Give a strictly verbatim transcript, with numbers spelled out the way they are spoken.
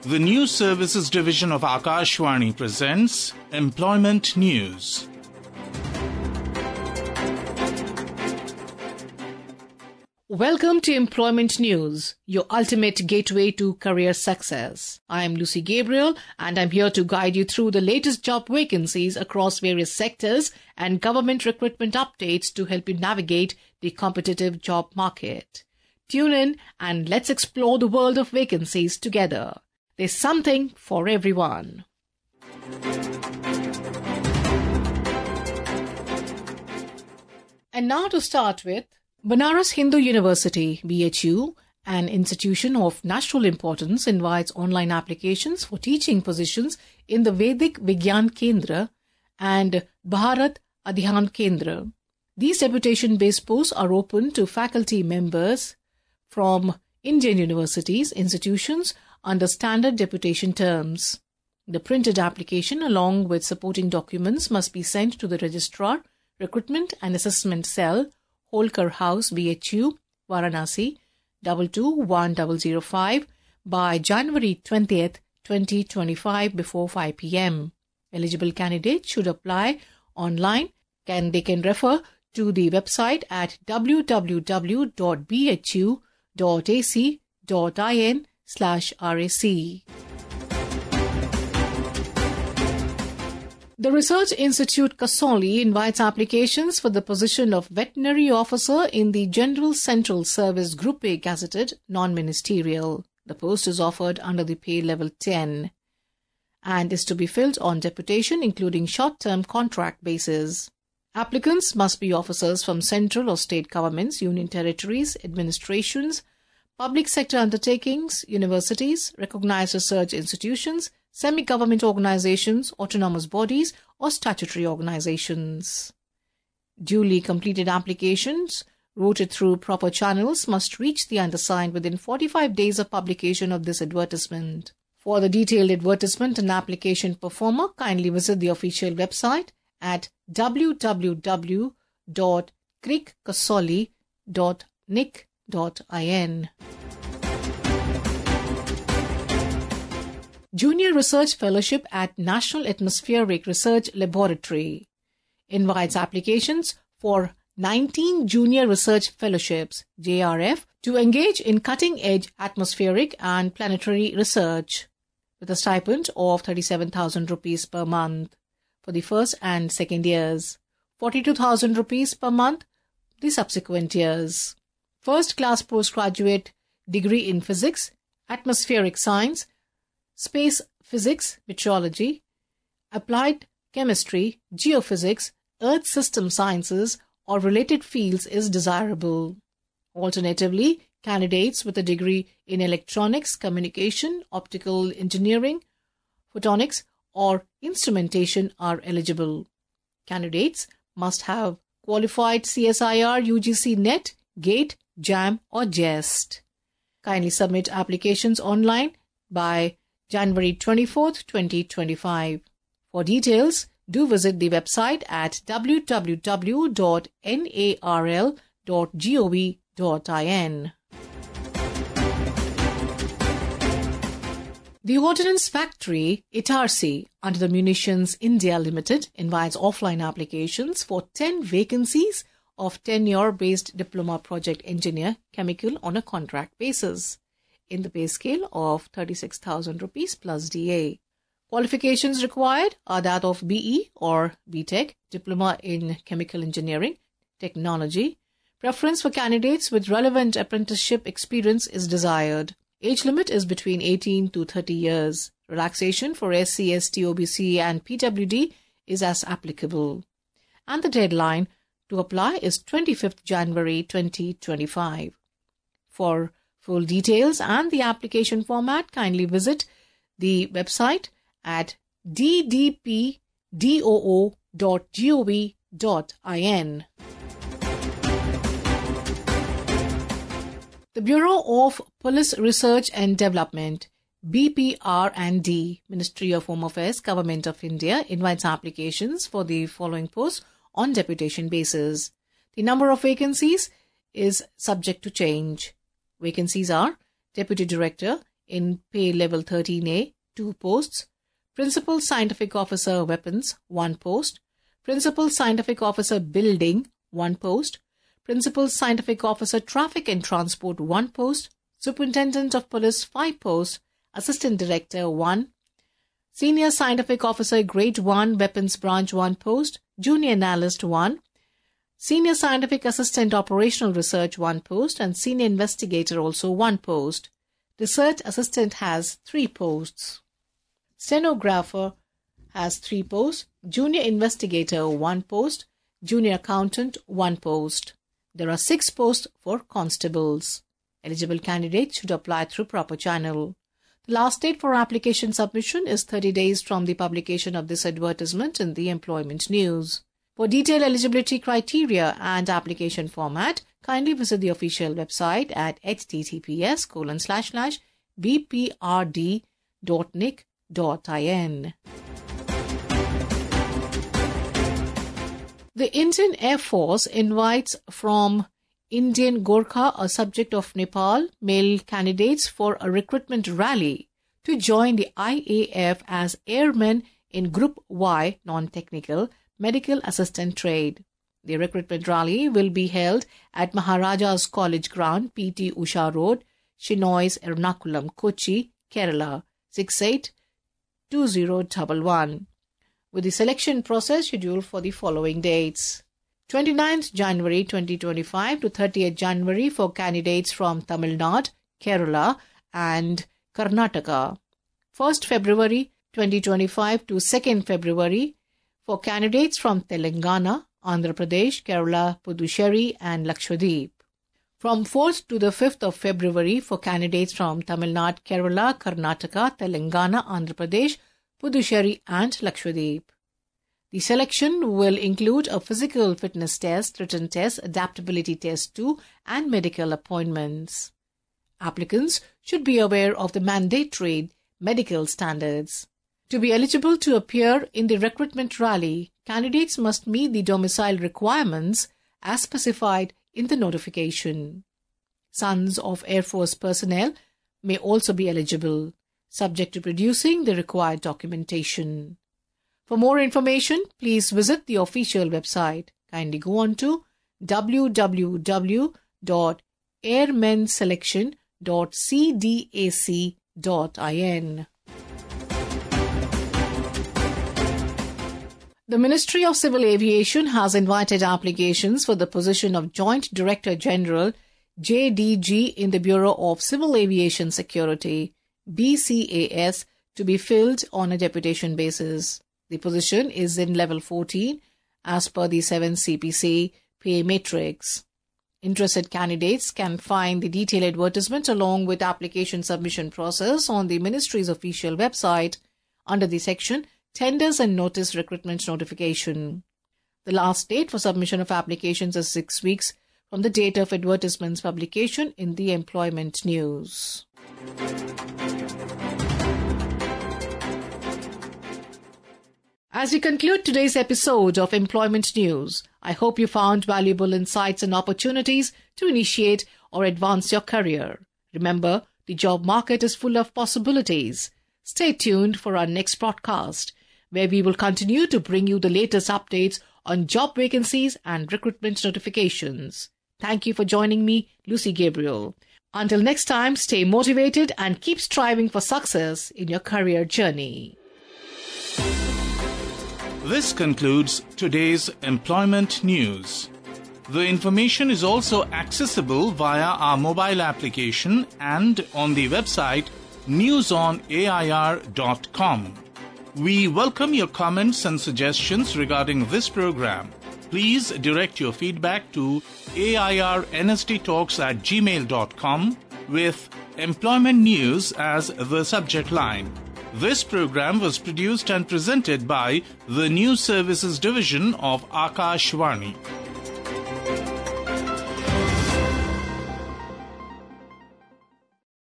The News Services Division of Akashvani presents Employment News. Welcome to Employment News, your ultimate gateway to career success. I am Lucy Gabriel and I'm here to guide you through the latest job vacancies across various sectors and government recruitment updates to help you navigate the competitive job market. Tune in and let's explore the world of vacancies together. There's something for everyone. And now to start with, Banaras Hindu University, B H U, an institution of national importance, invites online applications for teaching positions in the Vedic Vigyan Kendra and Bharat Adhyan Kendra. These deputation-based posts are open to faculty members from Indian universities, institutions under standard deputation terms. The printed application along with supporting documents must be sent to the Registrar, Recruitment and Assessment Cell, Holkar House, B H U, Varanasi, two two one zero zero five by January twentieth, twenty twenty-five before five p.m. Eligible candidates should apply online and they can refer to the website at w w w dot b h u dot a c dot in slash R A C. The Research Institute Kasoli invites applications for the position of Veterinary Officer in the General Central Service Group A gazetted non-ministerial. The post is offered under the pay level ten and is to be filled on deputation including short-term contract basis. Applicants must be officers from central or state governments, union territories, administrations, public sector undertakings, universities, recognized research institutions, semi-government organizations, autonomous bodies, or statutory organizations. Duly completed applications, routed through proper channels, must reach the undersigned within forty-five days of publication of this advertisement. For the detailed advertisement and application performer, kindly visit the official website at w w w dot krikkasoli dot nic dot in. Junior Research Fellowship at National Atmospheric Research Laboratory invites applications for nineteen Junior Research Fellowships, J R F, to engage in cutting-edge atmospheric and planetary research with a stipend of thirty-seven thousand rupees per month for the first and second years, forty-two thousand rupees per month the subsequent years. First-class postgraduate degree in physics, atmospheric science, space physics, meteorology, applied chemistry, geophysics, earth system sciences, or related fields is desirable. Alternatively, candidates with a degree in electronics, communication, optical engineering, photonics, or instrumentation are eligible. Candidates must have qualified C S I R U G C NET, GATE, JAM, or JEST. Kindly submit applications online by January twenty-fourth, twenty twenty-five. For details, do visit the website at w w w dot narl dot gov dot in. The Ordnance Factory, Itarsi, under the Munitions India Limited, invites offline applications for ten vacancies of tenure-based diploma project engineer chemical on a contract basis, in the pay scale of thirty-six thousand rupees plus D A. Qualifications required are that of B E or B Tech, Diploma in Chemical Engineering, Technology. Preference for candidates with relevant apprenticeship experience is desired. Age limit is between eighteen to thirty years. Relaxation for S C, S T, O B C and P W D is as applicable. And the deadline to apply is twenty-fifth January twenty twenty-five. For full details and the application format, kindly visit the website at d d p doo dot gov dot in. The Bureau of Police Research and Development, B P R and D, Ministry of Home Affairs, Government of India, invites applications for the following posts on deputation basis. The number of vacancies is subject to change. Vacancies are Deputy Director, in pay level thirteen A, two posts. Principal Scientific Officer Weapons, one post. Principal Scientific Officer Building, one post. Principal Scientific Officer Traffic and Transport, one post. Superintendent of Police, five posts. Assistant Director, one. Senior Scientific Officer Grade one, Weapons Branch, one post. Junior Analyst, one. Senior Scientific Assistant Operational Research, one post. And Senior Investigator, also one post. Research Assistant has three posts. Stenographer has three posts. Junior Investigator, one post. Junior Accountant, one post. There are six posts for constables. Eligible candidates should apply through proper channel. The last date for application submission is thirty days from the publication of this advertisement in the Employment News. For detailed eligibility criteria and application format, kindly visit the official website at https colon slash slash bprd dot nic dot in. The Indian Air Force invites from Indian Gorkha, a subject of Nepal, male candidates for a recruitment rally to join the I A F as airmen in Group Y non-technical medical assistant trade. The recruitment rally will be held at Maharaja's College Ground, P T Usha Road, Shinois, Ernakulam, Kochi, Kerala, six eight two zero one one, with the selection process scheduled for the following dates. twenty-ninth January twenty twenty-five to thirtieth January for candidates from Tamil Nadu, Kerala and Karnataka. first February twenty twenty-five to second February for candidates from Telangana, Andhra Pradesh, Kerala, Puducherry and Lakshadweep. From fourth to the fifth of February for candidates from Tamil Nadu, Kerala, Karnataka, Telangana, Andhra Pradesh, Puducherry and Lakshadweep. The selection will include a physical fitness test, written test, adaptability test two, and medical appointments. Applicants should be aware of the mandatory medical standards. To be eligible to appear in the recruitment rally, candidates must meet the domicile requirements as specified in the notification. Sons of Air Force personnel may also be eligible, subject to producing the required documentation. For more information, please visit the official website. Kindly go on to w w w dot airmenselection dot c d a c dot in. The Ministry of Civil Aviation has invited applications for the position of Joint Director General J D G in the Bureau of Civil Aviation Security B C A S to be filled on a deputation basis. The position is in level fourteen as per the seventh C P C pay matrix. Interested candidates can find the detailed advertisement along with application submission process on the Ministry's official website under the section Tenders and Notice Recruitment Notification. The last date for submission of applications is six weeks from the date of advertisement's publication in the Employment News. As we conclude today's episode of Employment News, I hope you found valuable insights and opportunities to initiate or advance your career. Remember, the job market is full of possibilities. Stay tuned for our next broadcast, where we will continue to bring you the latest updates on job vacancies and recruitment notifications. Thank you for joining me, Lucy Gabriel. Until next time, stay motivated and keep striving for success in your career journey. This concludes today's Employment News. The information is also accessible via our mobile application and on the website news on a i r dot com. We welcome your comments and suggestions regarding this program. Please direct your feedback to airnsttalks at gmail dot com with Employment News as the subject line. This program was produced and presented by the News Services Division of Akashvani.